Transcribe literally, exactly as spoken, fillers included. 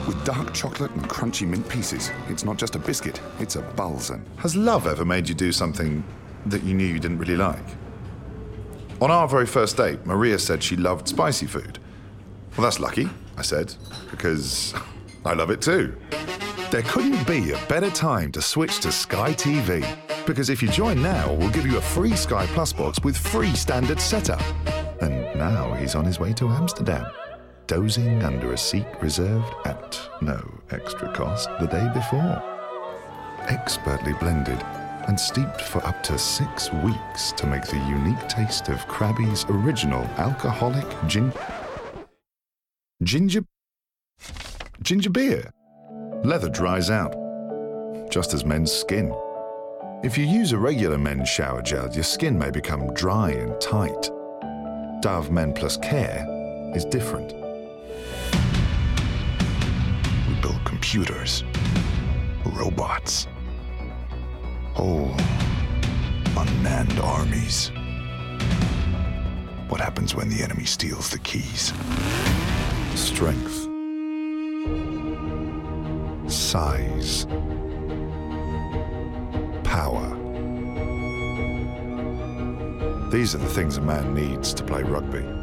With dark chocolate and crunchy mint pieces. It's not just a biscuit, it's a Balzen. Has love ever made you do something that you knew you didn't really like? On our very first date, Maria said she loved spicy food. Well, that's lucky, I said, because I love it too. There couldn't be a better time to switch to Sky T V, because if you join now, we'll give you a free Sky Plus box with free standard setup. And now he's on his way to Amsterdam, dozing under a seat reserved at no extra cost the day before. Expertly blended and steeped for up to six weeks to make the unique taste of Krabby's original alcoholic gin... Ginger... Ginger beer. Leather dries out, just as men's skin. If you use a regular men's shower gel, your skin may become dry and tight. Dove Men Plus Care is different. We build computers, robots, whole unmanned armies. What happens when the enemy steals the keys? Strength. Size. Power. These are the things a man needs to play rugby.